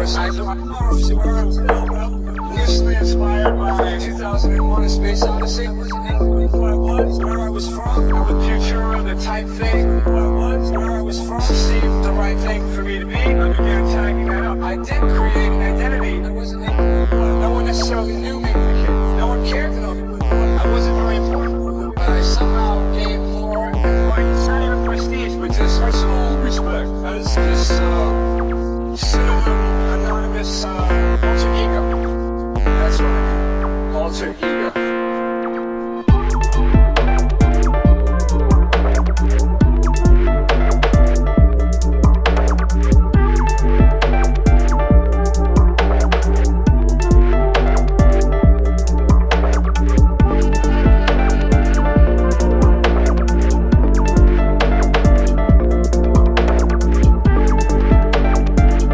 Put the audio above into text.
course, I thought, loosely inspired by 2001: A Space Odyssey. Who I was, where I was from, the future, the type thing. Who I was, where I was from, seemed the right thing for me to be. I began tagging that up. I did create an identity. I wasn't. No one necessarily knew me. No one cared.